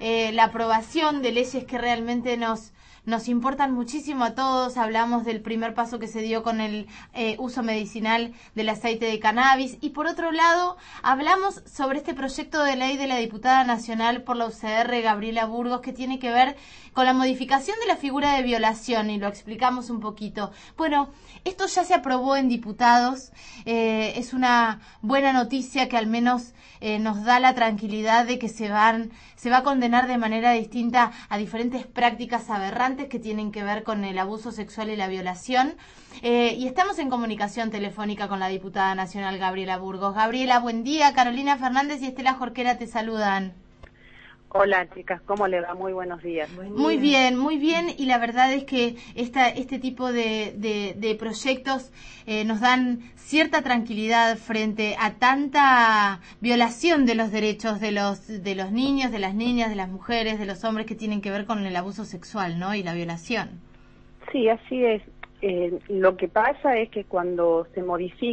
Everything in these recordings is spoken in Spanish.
la aprobación de leyes que realmente nos importan muchísimo a todos. Hablamos del primer paso que se dio con el uso medicinal del aceite de cannabis, y por otro lado hablamos sobre este proyecto de ley de la diputada nacional por la UCR, Gabriela Burgos, que tiene que ver con la modificación de la figura de violación, y lo explicamos un poquito. Bueno, esto ya se aprobó en diputados, es una buena noticia que al menos nos da la tranquilidad de que se va a condenar de manera distinta a diferentes prácticas aberrantes que tienen que ver con el abuso sexual y la violación. Y estamos en comunicación telefónica con la diputada nacional Gabriela Burgos. Gabriela, buen día. Carolina Fernández y Estela Jorquera te saludan. Hola chicas, ¿cómo le va? Muy buenos días. Muy bien, y la verdad es que este tipo de proyectos nos dan cierta tranquilidad frente a tanta violación de los derechos de los niños, de las niñas, de las mujeres, de los hombres, que tienen que ver con el abuso sexual, ¿no? Y la violación. Sí, así es. Lo que pasa es que cuando se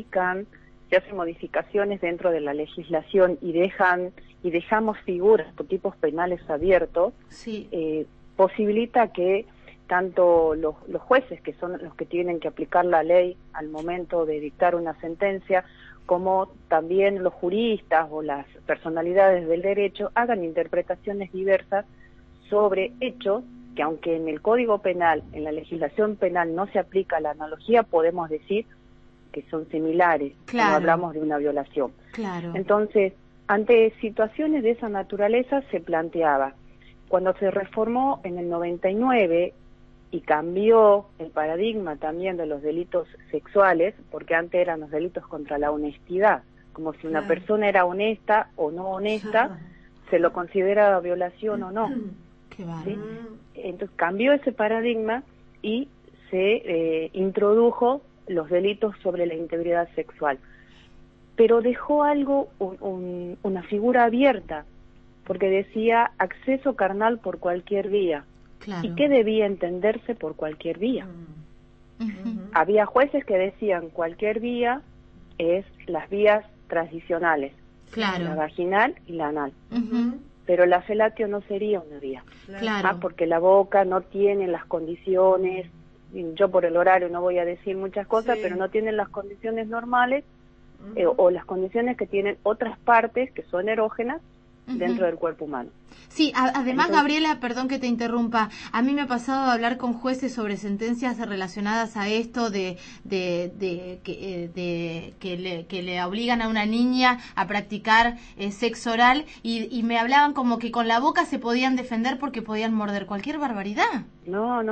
hacen modificaciones dentro de la legislación y dejamos figuras o tipos penales abiertos, sí, posibilita que tanto los jueces, que son los que tienen que aplicar la ley al momento de dictar una sentencia, como también los juristas o las personalidades del derecho, hagan interpretaciones diversas sobre hechos que, aunque en el Código Penal, en la legislación penal no se aplica la analogía, podemos decir que son similares, claro, cuando hablamos de una violación. Claro. Entonces, ante situaciones de esa naturaleza se planteaba, cuando se reformó en el 99 y cambió el paradigma también de los delitos sexuales, porque antes eran los delitos contra la honestidad, como si una persona era honesta o no honesta, se lo consideraba violación o no. Qué bárbaro. ¿Sí? Entonces cambió ese paradigma y se introdujo los delitos sobre la integridad sexual, pero dejó algo, una figura abierta, porque decía acceso carnal por cualquier vía. Claro. ¿Y qué debía entenderse por cualquier vía? Había jueces que decían cualquier vía es las vías tradicionales, claro, la vaginal y la anal. Pero la felatio no sería una vía, claro, porque la boca no tiene las condiciones, yo por el horario no voy a decir muchas cosas, pero no tienen las condiciones normales o las condiciones que tienen otras partes que son erógenas dentro del cuerpo humano. Sí, además, Entonces, Gabriela, perdón que te interrumpa, a mí me ha pasado a hablar con jueces sobre sentencias relacionadas a esto que le obligan a una niña a practicar sexo oral, y me hablaban como que con la boca se podían defender porque podían morder. Cualquier barbaridad. No,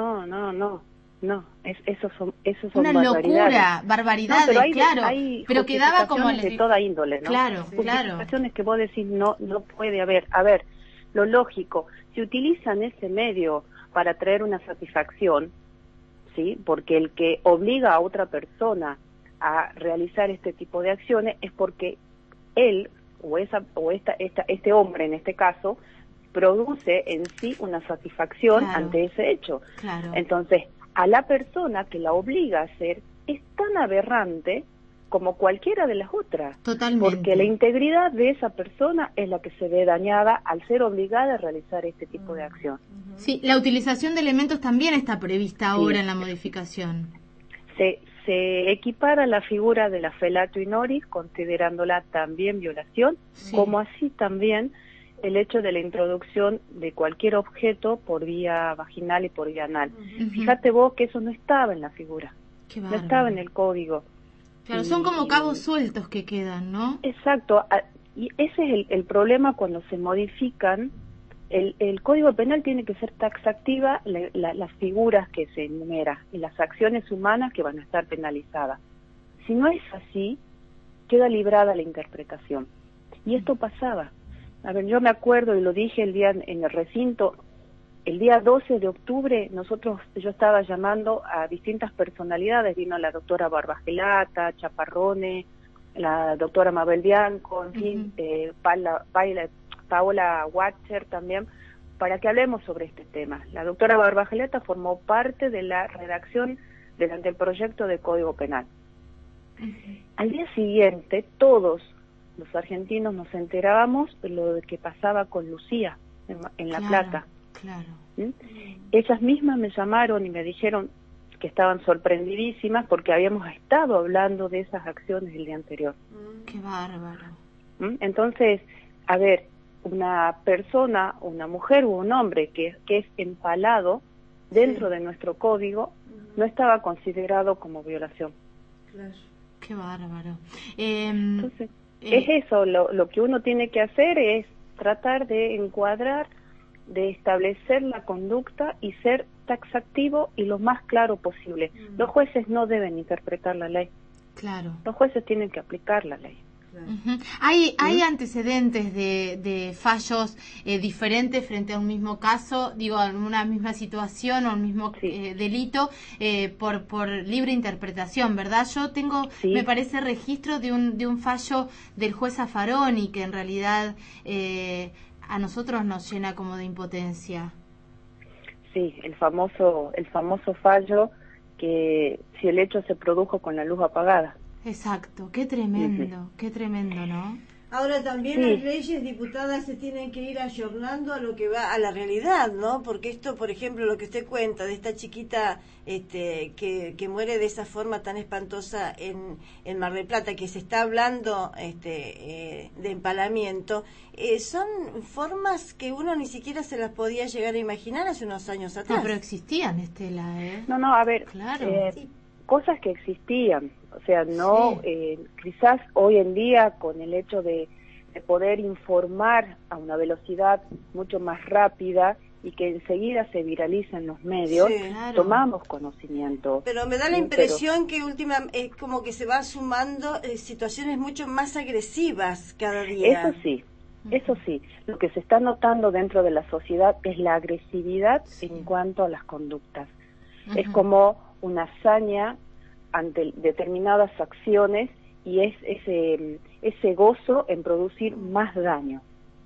eso son una locura, barbaridades, no, pero claro, pero quedaba como de toda índole, ¿no? Claro, justificaciones que vos decís no puede haber. A ver, lo lógico, si utilizan ese medio para traer una satisfacción, ¿sí? Porque el que obliga a otra persona a realizar este tipo de acciones es porque él este hombre en este caso produce en sí una satisfacción ante ese hecho. Claro. Entonces, a la persona que la obliga a hacer es tan aberrante como cualquiera de las otras. Totalmente. Porque la integridad de esa persona es la que se ve dañada al ser obligada a realizar este tipo de acción. Sí, la utilización de elementos también está prevista ahora en la modificación. Se equipara la figura de la felatio in oris, considerándola también violación, como así también el hecho de la introducción de cualquier objeto por vía vaginal y por vía anal. Fíjate vos que eso no estaba en la figura, no estaba en el código. Claro, son como cabos sueltos que quedan, ¿no? Exacto, y ese es el problema cuando se modifican. El Código Penal tiene que ser taxativa las figuras que se enumeran y las acciones humanas que van a estar penalizadas. Si no es así, queda librada la interpretación. Y esto pasaba. A ver, yo me acuerdo, y lo dije el día en el recinto, el día 12 de octubre yo estaba llamando a distintas personalidades, vino la doctora Barbagelata, Chaparrone, la doctora Mabel Bianco, en fin, Paola Watcher también, para que hablemos sobre este tema. La doctora Barbagelata formó parte de la redacción del anteproyecto de Código Penal. Al día siguiente, todos los argentinos nos enterábamos de lo que pasaba con Lucía, en La Plata. Claro. ¿Mm? Ellas mismas me llamaron y me dijeron que estaban sorprendidísimas porque habíamos estado hablando de esas acciones el día anterior. Qué bárbaro. ¿Mm? Entonces, a ver, una persona, una mujer u un hombre que es empalado dentro de nuestro código no estaba considerado como violación. Claro. Qué bárbaro. Entonces, es eso, lo que uno tiene que hacer es tratar de encuadrar, de establecer la conducta y ser taxativo y lo más claro posible. Los jueces no deben interpretar la ley. Claro. Los jueces tienen que aplicar la ley. ¿Hay antecedentes de fallos diferentes frente a un mismo caso, digo, a una misma situación o un mismo delito por libre interpretación, verdad? Yo tengo, me parece, registro de un fallo del juez Zaffaroni que en realidad a nosotros nos llena como de impotencia. Sí, el famoso fallo que si el hecho se produjo con la luz apagada. Exacto, qué tremendo, ¿no? Ahora también las leyes, diputadas, se tienen que ir ayornando a lo que va a la realidad, ¿no? Porque esto, por ejemplo, lo que usted cuenta de esta chiquita que muere de esa forma tan espantosa en Mar del Plata, que se está hablando de empalamiento, son formas que uno ni siquiera se las podía llegar a imaginar hace unos años atrás. No, pero existían, Estela, ¿eh? No, a ver, claro. Cosas que existían, o sea, no, quizás hoy en día con el hecho de poder informar a una velocidad mucho más rápida y que enseguida se viraliza en los medios, tomamos conocimiento. Pero me da la impresión que es como que se va sumando situaciones mucho más agresivas cada día. Eso sí, lo que se está notando dentro de la sociedad es la agresividad en cuanto a las conductas. Es como una hazaña ante determinadas acciones y es ese gozo en producir más daño.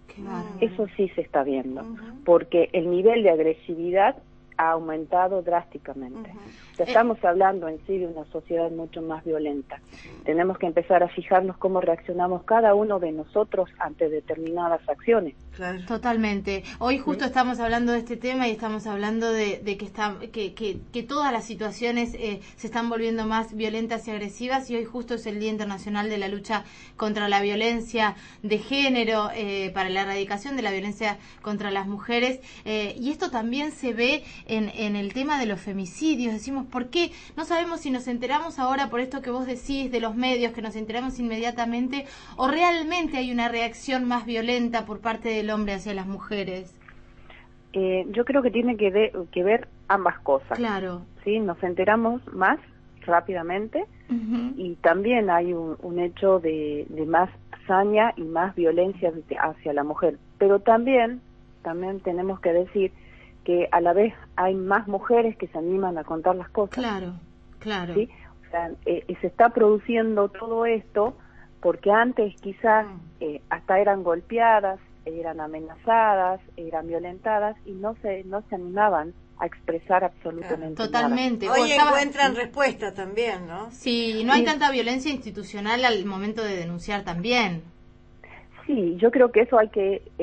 Eso sí se está viendo, porque el nivel de agresividad ha aumentado drásticamente. O sea, estamos hablando en sí de una sociedad mucho más violenta. Tenemos que empezar a fijarnos cómo reaccionamos cada uno de nosotros ante determinadas acciones. Claro. Totalmente. Hoy justo estamos hablando de este tema y estamos hablando de que todas las situaciones se están volviendo más violentas y agresivas, y hoy justo es el Día Internacional de la Lucha contra la Violencia de Género, para la erradicación de la violencia contra las mujeres, y esto también se ve en el tema de los femicidios. Decimos, ¿por qué? No sabemos si nos enteramos ahora por esto que vos decís de los medios, que nos enteramos inmediatamente, o realmente hay una reacción más violenta por parte del hombre hacia las mujeres. Yo creo que tiene que ver ambas cosas. Claro. ¿Sí? Nos enteramos más rápidamente y también hay un hecho de más hazaña y más violencia hacia la mujer. Pero también tenemos que decir que a la vez hay más mujeres que se animan a contar las cosas. Claro. ¿Sí? O sea, se está produciendo todo esto porque antes quizás hasta eran golpeadas, eran amenazadas, eran violentadas y no se animaban a expresar absolutamente totalmente. nada. Hoy encuentran respuesta también, ¿no? Sí, no hay tanta violencia institucional al momento de denunciar también. Sí, yo creo que eso hay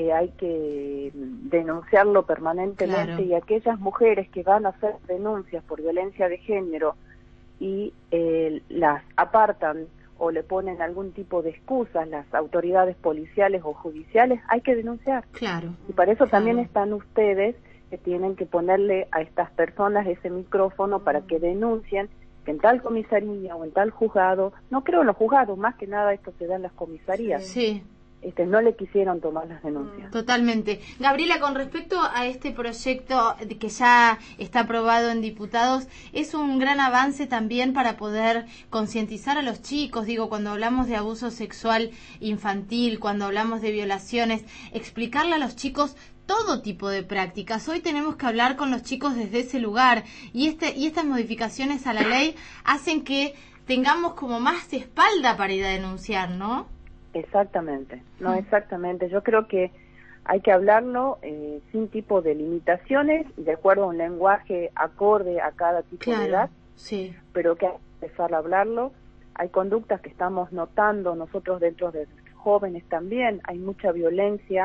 que denunciarlo permanentemente, y aquellas mujeres que van a hacer denuncias por violencia de género y las apartan o le ponen algún tipo de excusas las autoridades policiales o judiciales, hay que denunciar. Claro. Y para eso también están ustedes, que tienen que ponerle a estas personas ese micrófono para que denuncien que en tal comisaría o en tal juzgado, no creo en los juzgados, más que nada esto se da en las comisarías. Sí. No le quisieron tomar las denuncias. Totalmente. Gabriela, con respecto a este proyecto que ya está aprobado en diputados, es un gran avance también para poder concientizar a los chicos, digo, cuando hablamos de abuso sexual infantil, cuando hablamos de violaciones, explicarle a los chicos todo tipo de prácticas. Hoy tenemos que hablar con los chicos desde ese lugar, y estas modificaciones a la ley hacen que tengamos como más espalda para ir a denunciar, ¿no? Exactamente, yo creo que hay que hablarlo sin tipo de limitaciones y de acuerdo a un lenguaje acorde a cada tipo de edad, pero que hay que empezar a hablarlo. Hay conductas que estamos notando nosotros dentro de los jóvenes también, hay mucha violencia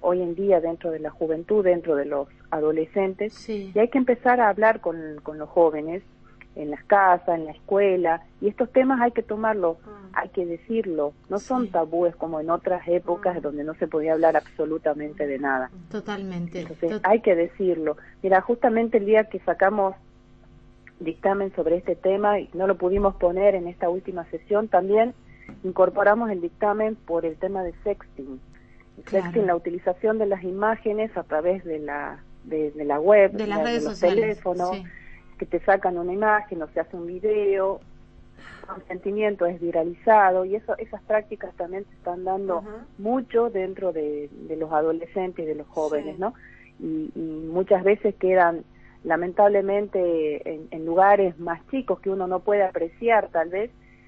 hoy en día dentro de la juventud, dentro de los adolescentes, Sí. y hay que empezar a hablar con los jóvenes en las casas, en la escuela, y estos temas hay que tomarlos, hay que decirlo, no son tabúes como en otras épocas donde no se podía hablar absolutamente de nada. Totalmente. Entonces hay que decirlo. Mira, justamente el día que sacamos dictamen sobre este tema y no lo pudimos poner en esta última sesión, también incorporamos el dictamen por el tema de sexting. Claro. Sexting, la utilización de las imágenes a través de la web, de las redes los sociales, teléfonos, sí. que te sacan una imagen o se hace un video, el consentimiento es viralizado, y esas prácticas también se están dando mucho dentro de los adolescentes y de los jóvenes, ¿no? Y muchas veces quedan lamentablemente en lugares más chicos que uno no puede apreciar, tal vez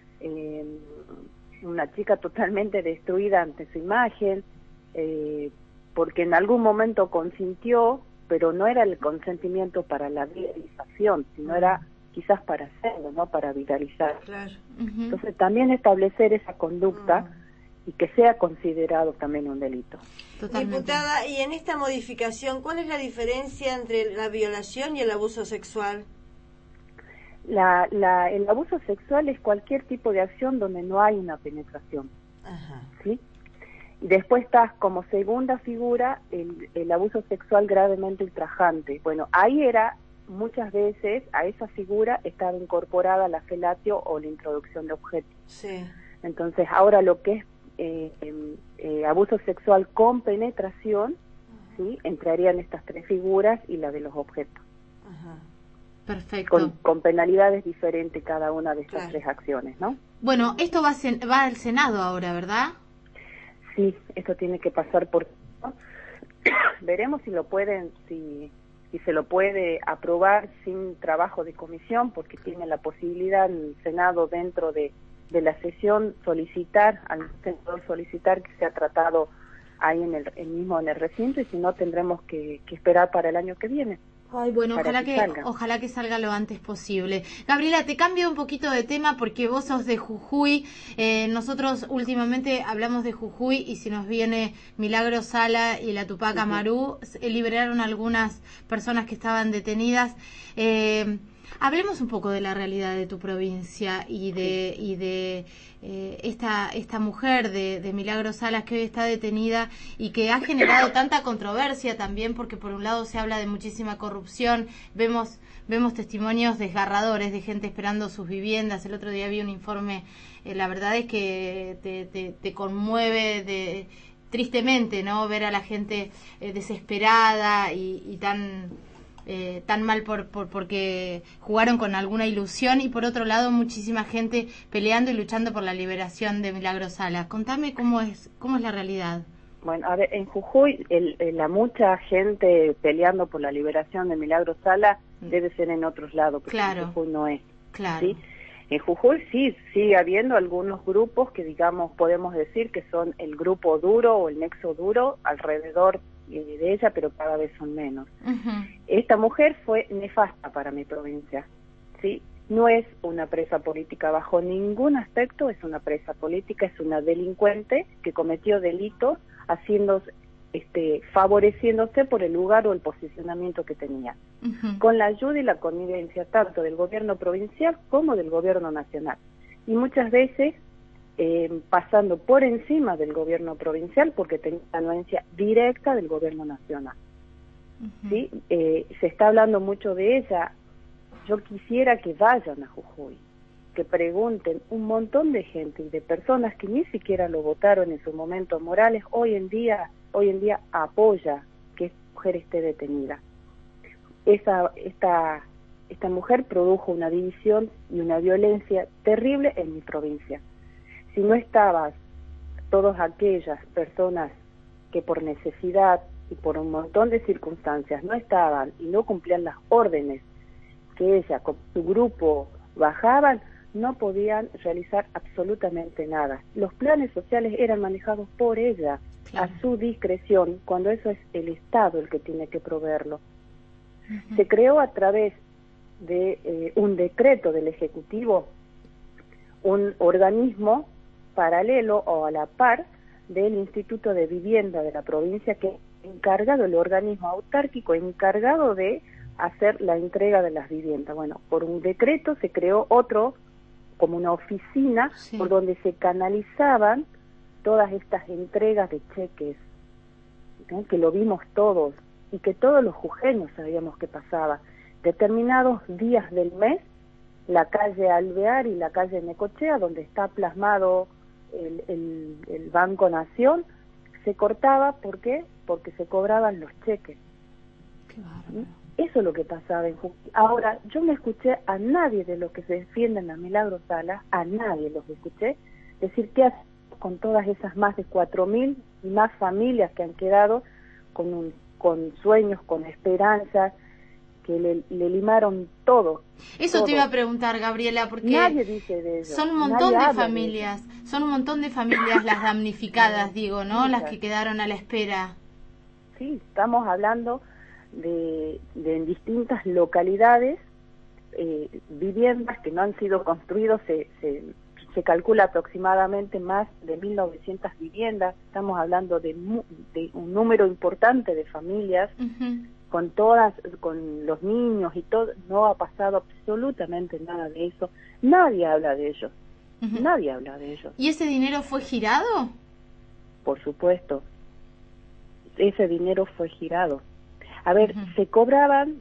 una chica totalmente destruida ante su imagen, porque en algún momento consintió, pero no era el consentimiento para la viralización, sino era quizás para hacerlo, no para viralizar. Claro. Entonces también establecer esa conducta y que sea considerado también un delito. Totalmente. Diputada, y en esta modificación, ¿cuál es la diferencia entre la violación y el abuso sexual? El abuso sexual es cualquier tipo de acción donde no hay una penetración. Ajá. ¿Sí? Y después está como segunda figura el abuso sexual gravemente ultrajante. Bueno, ahí era, muchas veces, a esa figura estaba incorporada la felatio o la introducción de objetos. Sí. Entonces, ahora lo que es abuso sexual con penetración, ¿sí? Entrarían estas tres figuras y la de los objetos. Ajá. Perfecto. Con penalidades diferentes cada una de estas tres acciones, ¿no? Bueno, esto va al Senado ahora, ¿verdad? Sí, esto tiene que pasar por... Veremos si lo pueden, si se lo puede aprobar sin trabajo de comisión, porque tiene la posibilidad el Senado dentro de la sesión solicitar, al senador solicitar que sea tratado ahí mismo en el recinto, y si no tendremos que esperar para el año que viene. Ay, bueno, ojalá que salga lo antes posible. Gabriela, te cambio un poquito de tema porque vos sos de Jujuy. Nosotros últimamente hablamos de Jujuy, y si nos viene Milagro Sala y la Tupac Amaru, liberaron algunas personas que estaban detenidas. Hablemos un poco de la realidad de tu provincia y de esta mujer de Milagro Salas que hoy está detenida y que ha generado tanta controversia también, porque por un lado se habla de muchísima corrupción, vemos testimonios desgarradores de gente esperando sus viviendas. El otro día vi un informe, la verdad es que te conmueve tristemente, ¿no? Ver a la gente desesperada y tan mal porque jugaron con alguna ilusión, y por otro lado muchísima gente peleando y luchando por la liberación de Milagro Sala. Contame cómo es la realidad. Bueno, a ver, en Jujuy la mucha gente peleando por la liberación de Milagro Sala debe ser en otros lados, porque claro, en Jujuy no es. Claro. ¿Sí? En Jujuy sí, sigue habiendo algunos grupos que, digamos, podemos decir que son el grupo duro o el nexo duro alrededor de ella, pero cada vez son menos. Esta mujer fue nefasta para mi provincia, ¿sí? No es una presa política bajo ningún aspecto, es una presa política, es una delincuente que cometió delitos favoreciéndose por el lugar o el posicionamiento que tenía, con la ayuda y la connivencia tanto del gobierno provincial como del gobierno nacional, y muchas veces pasando por encima del gobierno provincial porque tenía anuencia directa del gobierno nacional. ¿Sí? Se está hablando mucho de ella. Yo quisiera que vayan a Jujuy, que pregunten un montón de gente y de personas que ni siquiera lo votaron en su momento. Morales hoy en día apoya que esta mujer esté detenida. Esta mujer produjo una división y una violencia terrible en mi provincia. Si no estaban todas aquellas personas que por necesidad y por un montón de circunstancias no estaban y no cumplían las órdenes que ella con su grupo bajaban, no podían realizar absolutamente nada. Los planes sociales eran manejados por ella, a su discreción, cuando eso es el Estado el que tiene que proveerlo. Se creó a través de un decreto del Ejecutivo un organismo paralelo o a la par del Instituto de Vivienda de la provincia, que encargado, el organismo autárquico encargado de hacer la entrega de las viviendas. Bueno, por un decreto se creó otro, como una oficina, sí, por donde se canalizaban todas estas entregas de cheques, ¿no? Que lo vimos todos y que todos los jujeños sabíamos que pasaba. Determinados días del mes, la calle Alvear y la calle Necochea, donde está plasmado el Banco Nación, se cortaba. ¿Por qué? Porque se cobraban los cheques. qué bárbaro. Eso es lo que pasaba en Jujuy. Ahora, yo no escuché a nadie de los que se defienden a Milagro Sala, a nadie los escuché decir qué hacer con todas esas más de 4.000 y más familias que han quedado con sueños, con esperanzas, que le limaron todo. Eso todo. te iba a preguntar, Gabriela, porque Nadie dice de ello. son un montón Nadie de habla familias, son un montón de familias las damnificadas, digo, ¿no? Muchas. Las que quedaron a la espera. Sí, estamos hablando de en distintas localidades, viviendas que no han sido construidas, se calcula aproximadamente más de 1.900 viviendas. Estamos hablando de un número importante de familias, con los niños y todo. No ha pasado absolutamente nada de eso. Nadie habla de ellos. Nadie habla de ellos. ¿Y ese dinero fue girado? Por supuesto. Ese dinero fue girado. A ver, se cobraban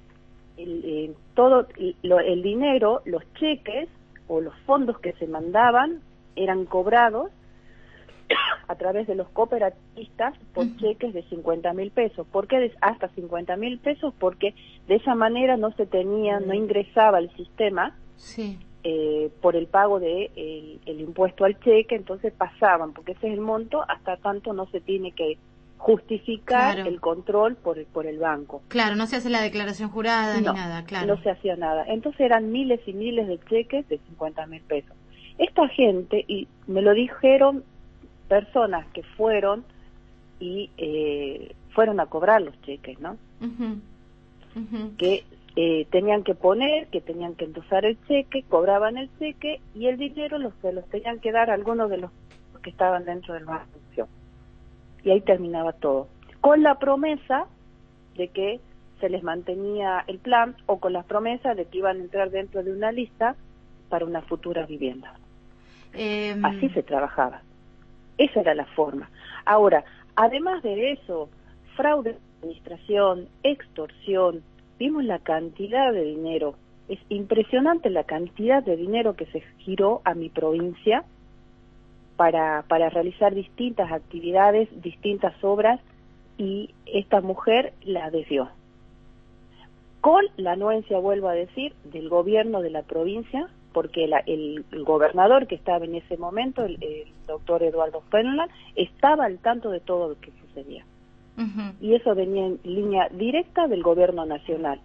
todo el dinero, los cheques o los fondos que se mandaban eran cobrados a través de los cooperativistas por cheques de 50.000 pesos. ¿Por qué hasta 50.000 pesos? Porque de esa manera no ingresaba al sistema, sí, por el pago de el impuesto al cheque. Entonces pasaban, porque ese es el monto, hasta tanto no se tiene que justificar, claro, el control por el banco. Claro, no se hace la declaración jurada ni nada, claro. No se hacía nada. Entonces eran miles y miles de cheques de 50.000 pesos. Esta gente, y me lo dijeron personas que fueron y fueron a cobrar los cheques, ¿no? Que tenían que poner, que tenían que endosar el cheque, cobraban el cheque y el dinero se los tenían que dar a algunos de los que estaban dentro del banco. Y ahí terminaba todo, con la promesa de que se les mantenía el plan, o con la promesa de que iban a entrar dentro de una lista para una futura vivienda. Así se trabajaba. Esa era la forma. Ahora, además de eso, fraude de administración, extorsión, vimos la cantidad de dinero. Es impresionante la cantidad de dinero que se giró a mi provincia para realizar distintas actividades, distintas obras, y esta mujer la desvió. Con la anuencia, vuelvo a decir, del gobierno de la provincia, porque el gobernador que estaba en ese momento, el doctor Eduardo Fernland, estaba al tanto de todo lo que sucedía. Y eso venía en línea directa del gobierno nacional.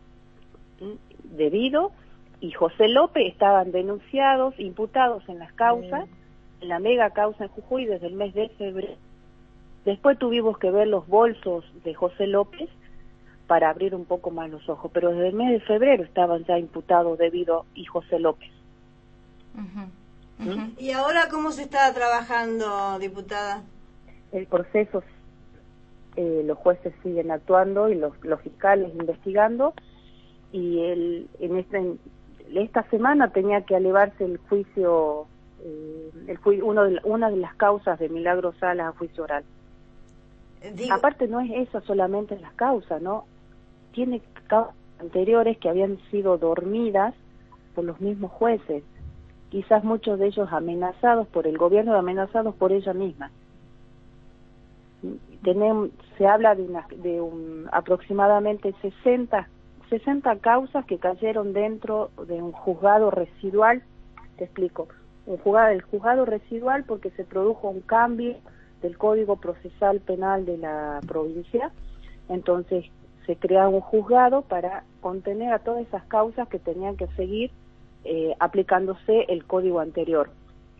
Y José López estaban denunciados, imputados en las causas, en la mega causa en Jujuy desde el mes de febrero. Después tuvimos que ver los bolsos de José López para abrir un poco más los ojos, pero desde el mes de febrero estaban ya imputados Debido y José López. ¿Y ahora cómo se está trabajando, diputada? El proceso, los jueces siguen actuando y los fiscales investigando, y esta semana tenía que elevarse el juicio, una de las causas de Milagro Sala a juicio oral. Aparte no es esa solamente las causas, ¿no? Tiene causas anteriores que habían sido dormidas por los mismos jueces, quizás muchos de ellos amenazados por el gobierno, amenazados por ella misma. Se habla de aproximadamente 60 causas que cayeron dentro de un juzgado residual. Te explico. El juzgado residual, porque se produjo un cambio del Código Procesal Penal de la provincia. Entonces se crea un juzgado para contener a todas esas causas que tenían que seguir aplicándose el código anterior.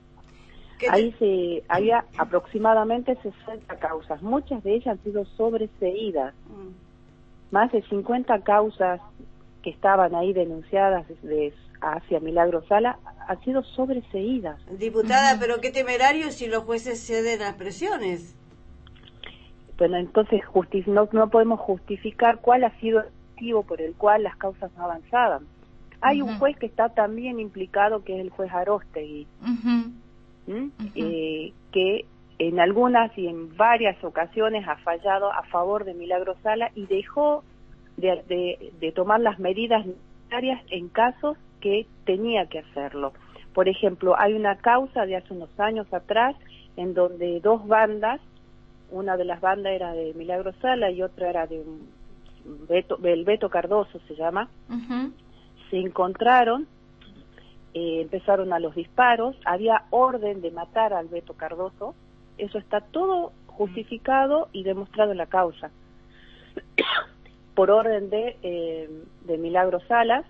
Ahí había aproximadamente 60 causas, muchas de ellas han sido sobreseídas. Más de 50 causas que estaban ahí denunciadas hacia Milagro Sala han sido sobreseídas. Diputada, pero qué temerario si los jueces ceden a las presiones. Bueno, entonces no podemos justificar cuál ha sido el motivo por el cual las causas no avanzaban. Hay un juez que está también implicado, que es el juez Aróstegui, que en algunas y en varias ocasiones ha fallado a favor de Milagro Sala y dejó de tomar las medidas necesarias en casos que tenía que hacerlo. Por ejemplo, hay una causa de hace unos años atrás en donde dos bandas, una de las bandas era de Milagro Sala y otra era de del Beto Cardoso, se llama, se encontraron, empezaron a los disparos, había orden de matar al Beto Cardoso, eso está todo justificado y demostrado en la causa. Por orden de Milagro Salas,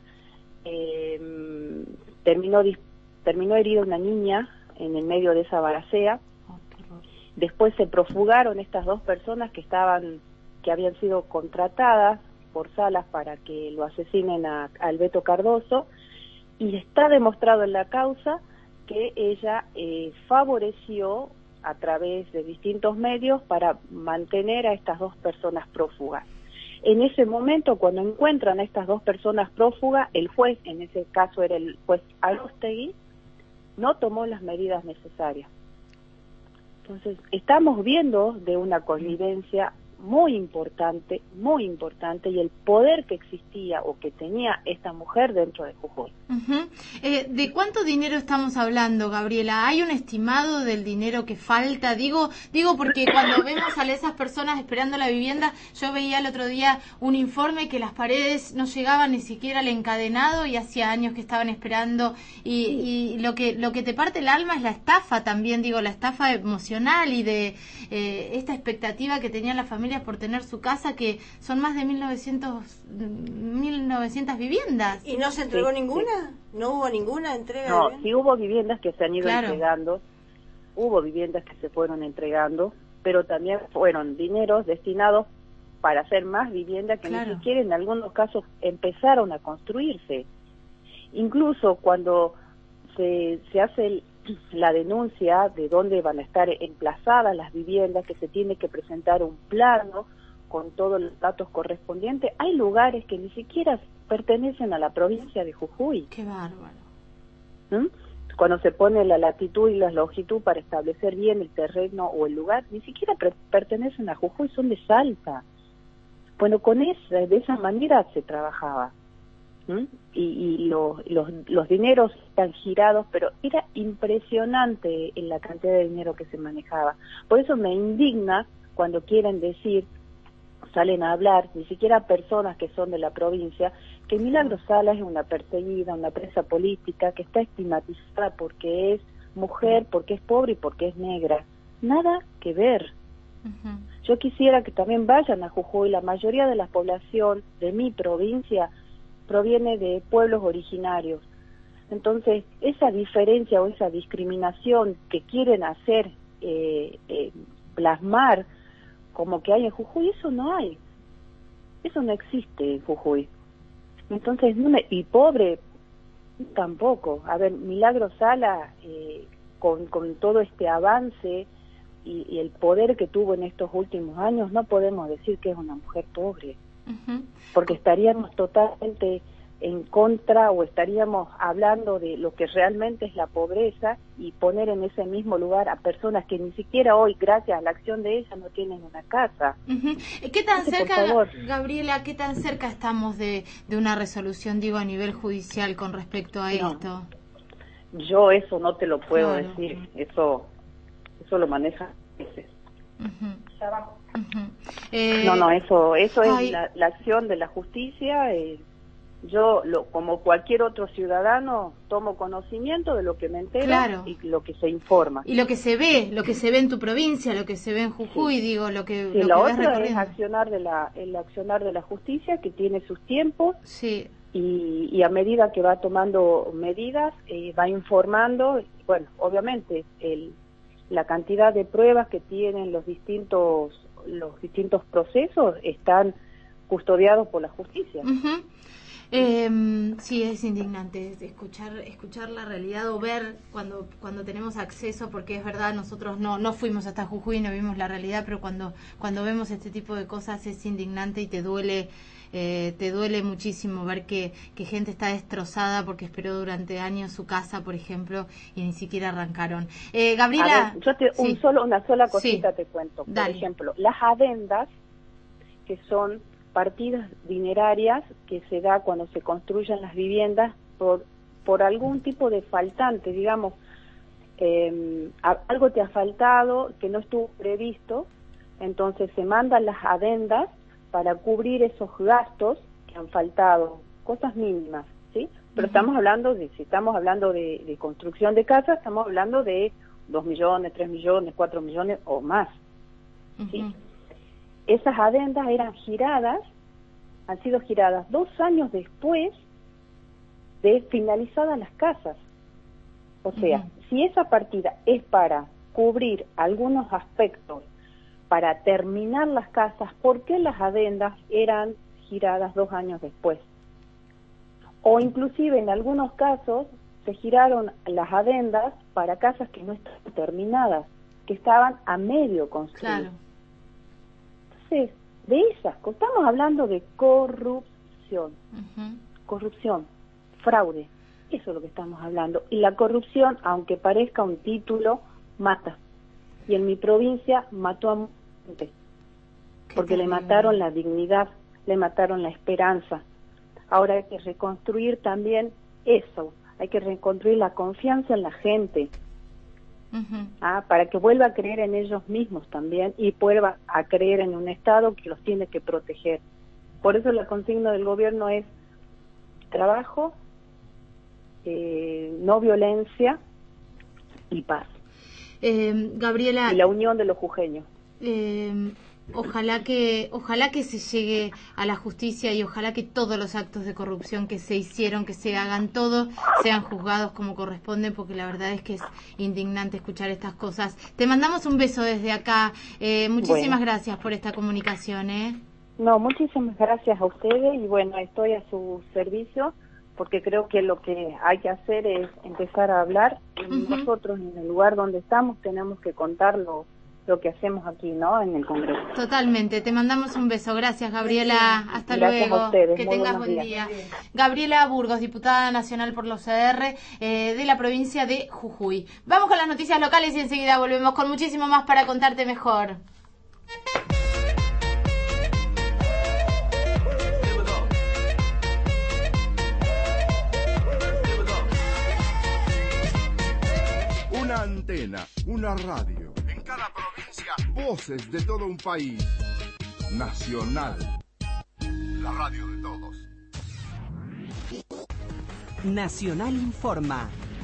terminó herida una niña en el medio de esa balacea. Después se profugaron estas dos personas que habían sido contratadas por Salas para que lo asesinen al Beto Cardoso, y está demostrado en la causa que ella favoreció a través de distintos medios para mantener a estas dos personas prófugas. En ese momento, cuando encuentran a estas dos personas prófugas, el juez, en ese caso era el juez Aróstegui, no tomó las medidas necesarias. Entonces, estamos viendo de una connivencia muy importante, y el poder que existía o que tenía esta mujer dentro de Jujuy. ¿De cuánto dinero estamos hablando, Gabriela? ¿Hay un estimado del dinero que falta? Digo porque cuando vemos a esas personas esperando la vivienda, yo veía el otro día un informe que las paredes no llegaban ni siquiera al encadenado y hacía años que estaban esperando, y lo que te parte el alma es la estafa también, la estafa emocional y de esta expectativa que tenían las familias por tener su casa, que son más de 1900 viviendas. ¿Y no se entregó ninguna? ¿No hubo ninguna entrega? No, sí hubo viviendas que se han ido entregando, hubo viviendas que se fueron entregando, pero también fueron dineros destinados para hacer más viviendas que ni siquiera en algunos casos empezaron a construirse. Incluso cuando se hace la denuncia de dónde van a estar emplazadas las viviendas, que se tiene que presentar un plano con todos los datos correspondientes, hay lugares que ni siquiera pertenecen a la provincia de Jujuy. ¡Qué bárbaro! Cuando se pone la latitud y la longitud para establecer bien el terreno o el lugar, ni siquiera pertenecen a Jujuy, son de Salta. Bueno, de esa manera se trabajaba. Y los dineros están girados, pero era impresionante en la cantidad de dinero que se manejaba. Por eso me indigna cuando quieren decir, salen a hablar, ni siquiera personas que son de la provincia, que Milagro Sala es una perseguida, una presa política, que está estigmatizada porque es mujer, porque es pobre y porque es negra. Nada que ver. Yo quisiera que también vayan a Jujuy. La mayoría de la población de mi provincia proviene de pueblos originarios. Entonces, esa diferencia o esa discriminación que quieren hacer, plasmar como que hay en Jujuy, eso no hay. Eso no existe en Jujuy. Entonces, y pobre tampoco. A ver, Milagro Sala, con todo este avance y el poder que tuvo en estos últimos años, no podemos decir que es una mujer pobre. Porque estaríamos totalmente en contra o estaríamos hablando de lo que realmente es la pobreza y poner en ese mismo lugar a personas que ni siquiera hoy, gracias a la acción de ella, no tienen una casa. ¿Qué tan cerca, Gabriela, qué tan cerca estamos de una resolución, a nivel judicial con respecto a esto? Yo eso no te lo puedo decir, eso lo maneja veces. Eso es la acción de la justicia. Yo, como cualquier otro ciudadano, tomo conocimiento de lo que me entero y lo que se informa. Y lo que se ve en tu provincia, lo que se ve en Jujuy, lo que lo otro es el accionar de la justicia, que tiene sus tiempos. Y a medida que va tomando medidas, va informando. Bueno, obviamente la cantidad de pruebas que tienen los distintos procesos están custodiados por la justicia. Sí, es indignante escuchar la realidad o ver cuando tenemos acceso, porque es verdad, nosotros no fuimos hasta Jujuy, no vimos la realidad, pero cuando vemos este tipo de cosas es indignante y te duele muchísimo ver que gente está destrozada porque esperó durante años su casa, por ejemplo, y ni siquiera arrancaron. Gabriela, ver, yo una sola cosita te cuento. Por Dale. ejemplo, las adendas, que son partidas dinerarias que se da cuando se construyen las viviendas por algún tipo de faltante, digamos, algo te ha faltado que no estuvo previsto, entonces se mandan las adendas para cubrir esos gastos que han faltado, cosas mínimas, ¿sí? Pero estamos hablando si estamos hablando de construcción de casas, estamos hablando de 2 millones, 3 millones, 4 millones o más, ¿sí? Esas adendas han sido giradas 2 años después de finalizadas las casas. O sea, si esa partida es para cubrir algunos aspectos, para terminar las casas, ¿por qué las adendas eran giradas 2 años después? O inclusive en algunos casos se giraron las adendas para casas que no estaban terminadas, que estaban a medio construir. Claro. Entonces, de esas, estamos hablando de corrupción, corrupción, fraude, eso es lo que estamos hablando. Y la corrupción, aunque parezca un título, mata. Y en mi provincia mató a mucha gente, porque le mataron la dignidad, le mataron la esperanza. Ahora hay que reconstruir también eso, hay que reconstruir la confianza en la gente, para que vuelva a creer en ellos mismos también y vuelva a creer en un Estado que los tiene que proteger. Por eso la consigna del gobierno es trabajo, no violencia y paz. Gabriela, y la unión de los jujeños. Ojalá que se llegue a la justicia y ojalá que todos los actos de corrupción que se hicieron, que se hagan todos, sean juzgados como corresponden, porque la verdad es que es indignante escuchar estas cosas. Te mandamos un beso desde acá. Muchísimas gracias por esta comunicación. No, muchísimas gracias a ustedes y bueno, estoy a su servicio porque creo que lo que hay que hacer es empezar a hablar. Nosotros en el lugar donde estamos tenemos que contar lo que hacemos aquí, ¿no? En el Congreso. Totalmente. Te mandamos un beso. Gracias, Gabriela. Hasta Gracias luego. A ustedes. Que Muy tengas buen día. Gabriela Burgos, diputada nacional por los CR de la provincia de Jujuy. Vamos con las noticias locales y enseguida volvemos con muchísimo más para contarte mejor. Una antena, una radio. En cada provincia, voces de todo un país. Nacional. La radio de todos. Nacional informa.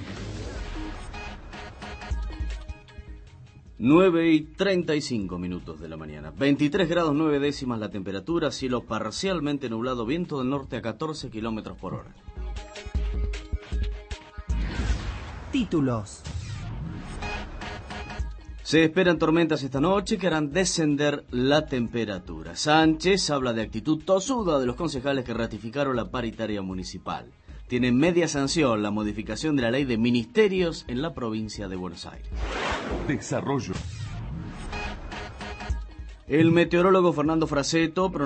9:35 de la mañana. 23 grados 9 décimas la temperatura, cielo parcialmente nublado, viento del norte a 14 kilómetros por hora. Títulos. Se esperan tormentas esta noche que harán descender la temperatura. Sánchez habla de actitud tosuda de los concejales que ratificaron la paritaria municipal. Tiene media sanción la modificación de la ley de ministerios en la provincia de Buenos Aires. Desarrollo. El meteorólogo Fernando Fraceto